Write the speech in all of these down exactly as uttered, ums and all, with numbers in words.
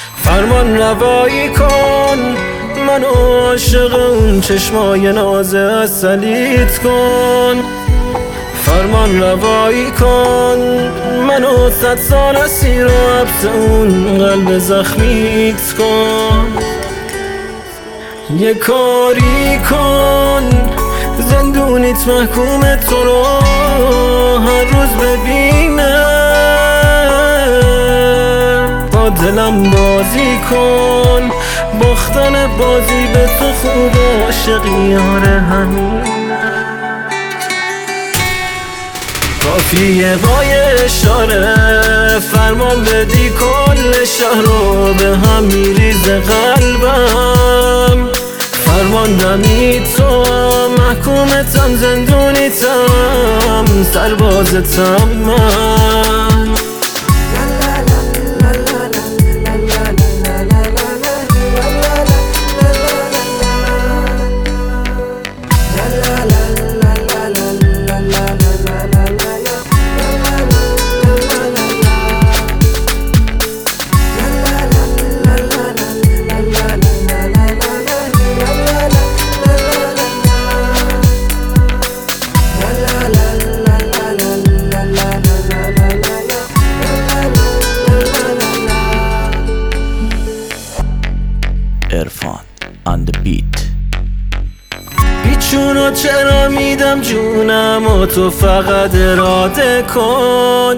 فرمان روایی کن منو عاشق اون چشمای ناز اصلیت کن. فرمان روایی کن منو صد سال اسیر و حبس اون قلب زخمیت کن. یه کاری کن زندونیت محکوم تو رو هر روز ببینه، با دلم بازی کن باختن بازی به تو خوب عاشقی آره همینه. کافیه با یه اشاره فرمان بدی کل شهر رو به هم میریزه قلبم. فرمان دمی تو محکومتم زندونیتم سربازتم من. Irfan on the beat. بیچونو چرا میدم جونم و تو فقط اراده کن.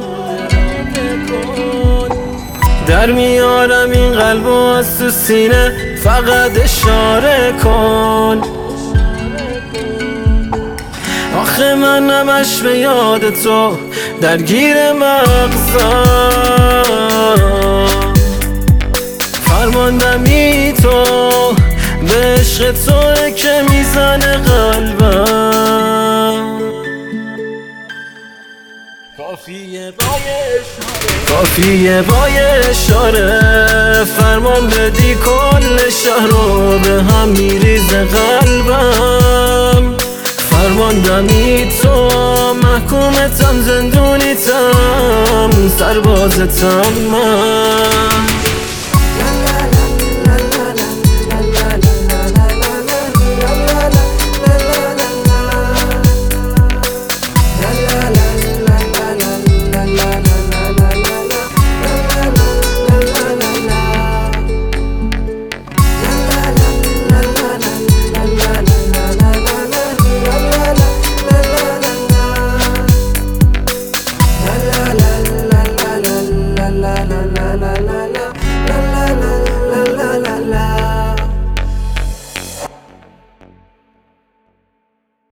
در میارم این قلب و از تو سینه فقط اشاره کن. آخه من نمش به یاد تو درگیر مغزم. فرمان دمی تو به عشق توه که میزنه قلبم. کافیه با کافیه با اشاره فرمان بدی کل شهر رو به هم میریزه قلبم. فرمان دمی تو محکومتم زندونیتم سربازتم من.